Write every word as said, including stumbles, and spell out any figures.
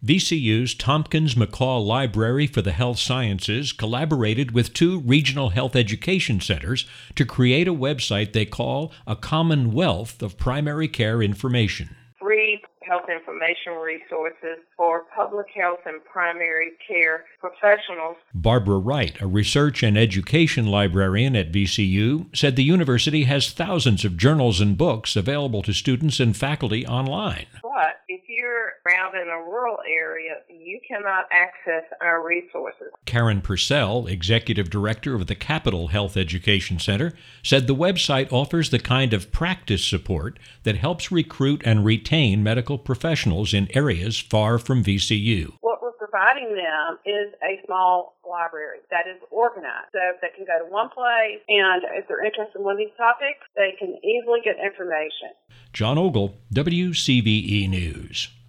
V C U's Tompkins McCall Library for the Health Sciences collaborated with two regional health education centers to create a website they call a commonwealth of primary care information. Free health information resources for public health and primary care professionals. Barbara Wright, a research and education librarian at V C U, said the university has thousands of journals and books available to students and faculty online. But if you're around in a rural area, you cannot access our resources. Karen Purcell, executive director of the Capital Health Education Center, said the website offers the kind of practice support that helps recruit and retain medical professionals in areas far from V C U. What we're providing them is a small library that is organized so they can go to one place, and if they're interested in one of these topics, they can easily get information. John Ogle, W C V E News.